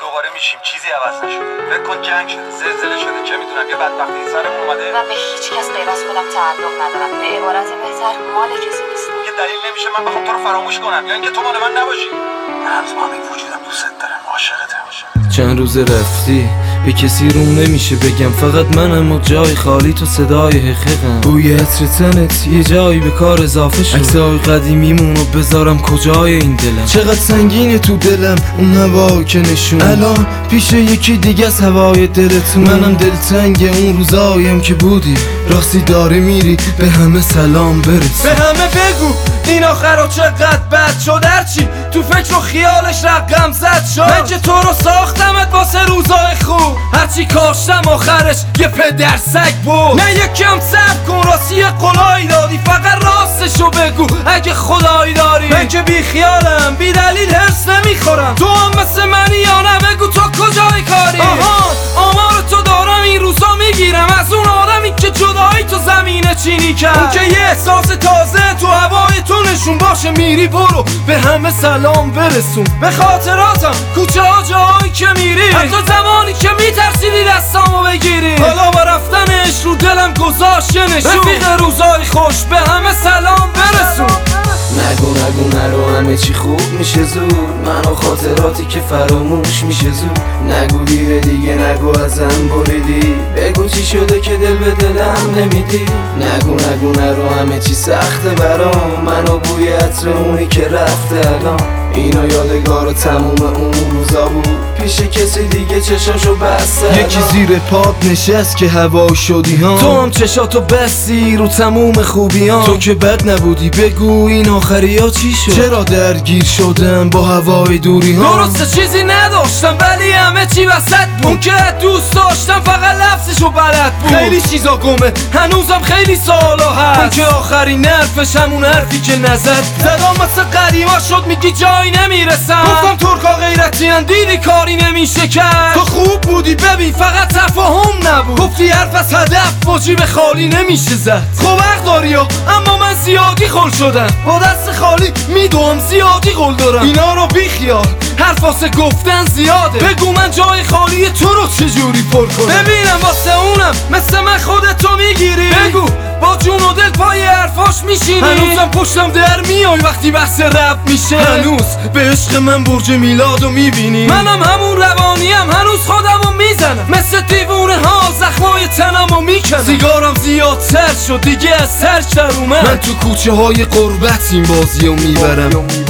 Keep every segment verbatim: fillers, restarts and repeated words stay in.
دوباره میشیم، چیزی عوض نشده. فکر کن جنگ شده، زلزله شده، چه میدونم یه بدبختی سرمون اومده. من به هیچ کس غیر از خودم تعلق ندارم. به عبارت بهتر مال کسی نیستم. یه دلیل نمیشه من بخوام تو رو فراموش کنم یا اینکه تو مال من نباشی. من با همین وجودم دوست دارم، عاشقتم. چند روز رفتی به کسی رو نمیشه بگم، فقط منم و جای خالی تو صدای حقیقم. بوی عطر تنت یه جایی به کار اضافه شد، عکسای قدیمیمونو بذارم کجای این دلم. چقدر سنگینه تو دلم اون هوا که نشون، الان پیش یکی دیگه از هوای دلتون. منم دلتنگ اون روزایم که بودی، راستی داره میری به همه سلام برس. به همه بگو این آخرا چقدر بد شد، هرچی تو فکر و خیالش رقم زد شد. من که تو رو ساختمت واسه روزای خوب، هرچی کاشتم آخرش یه پدر سگ بود. نه یکم صبر کن، راستی یه قولایی دادی، فقط راستشو بگو اگه خدایی داری. من که بی خیالم، بی دلیل هرس نمیخورم، تو هم مثل منی یا نه؟ بگو تو کجای کاری؟ آها آمار تو دارم این روزا میگیرم، از اون آدمی که جدایی تو زمینه چینی کرد. اون که یه احساس تازه تو هوای تو نشون باشه، میری برو به همه سلام برسون. به خاطراتم کوچه ها جایی که میری، حتی زمانی که میترسیدی دستامو بگیری. حالا با رفتنش رو دلم گذاشت نشون، رفیق روزای خوش به همه سلام برسون. نگو نگو نرو همه چی خوب میشه زود، من و خاطراتی که فراموش میشه زود. نگو دیره دیگه نگو ازم بریدی، بگو چی شده که دل به دلم نمیدی. نگو نگو نرو همه چی سخته برام، من و بوی عطر اونی که رفته الان. اینا یادگار و تموم اون روزا بود، پیش کسی دیگه چشاشو بسته. یکی زیر پات نشست که هوا شدی ها، تو هم چشاتو بستی رو تموم خوبی ها. تو که بد نبودی، بگو این آخری ها چی شد؟ چرا درگیر شدم با هوای دوری ها؟ درسته چیزی نداشتم ولی همه چی وسط بود، اون که دوست داشتم فقط لفظشو بلد بود. خیلی چیزا گمه هنوزم خیلی سالا هست، اون که آخرین حرفش همون حرفی که نزد. زدام مثل قدیما شد میگی جایی نمیرسم، گفتم ترکا غیرتی هن دیدی کاری نمیشه کرد. تو خوب بودی ببین فقط تفاهم نبود، گفتی حرف از هدف با جیب خالی نمیشه زد. خب حق داری ها، اما من زیادی خل شدم، با دست خالی میدوم زیادی قول دارم. اینا رو بیخیال، حرف واسه گفتن زیاده، بگو من جای خالی تو رو چجوری پر کنم. ببینم واسه اونم مثل من خودتو میگیری، بگو با جون و دل پای حرفاش میشینی. هنوزم پشتم در میای وقتی بحث رپ میشه، هنوز به عشق من برج میلادو میبینی. منم همون روانیم، هنوز خودمو میزنم مثل دیوونه ها، زخمای تنمو میکنم. سیگارم زیادتر شد دیگه از سر در اومد، من تو کوچه های قربت این بازیو میبرم.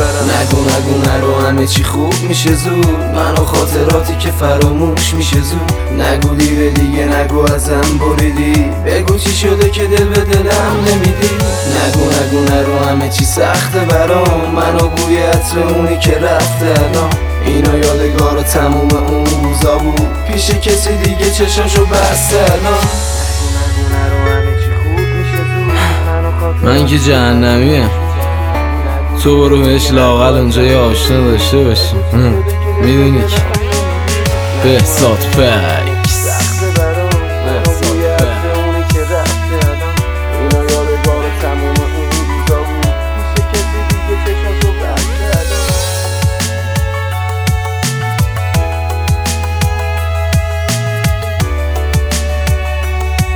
نگو نگو نرو همه چی خوب میشه زود، من و خاطراتی که فراموش میشه زود. نگو دیره دیگه نگو ازم بریدی، بگو چی شده که دل به دلم نمیدی. نگو نگو نرو همه چی سخته برام، من و بوی عطر اونی که رفته الان. اینا یادگار و تموم اون روزا بود، پیش کسی دیگه چشاشو بسته الان. من که جهنمیم، تو برو بهش لااقل اونجا یه آشنا داشته باشی. میدونی که بهزاد فکس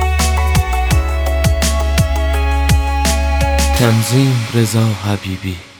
تنظیم رضا حبیبی.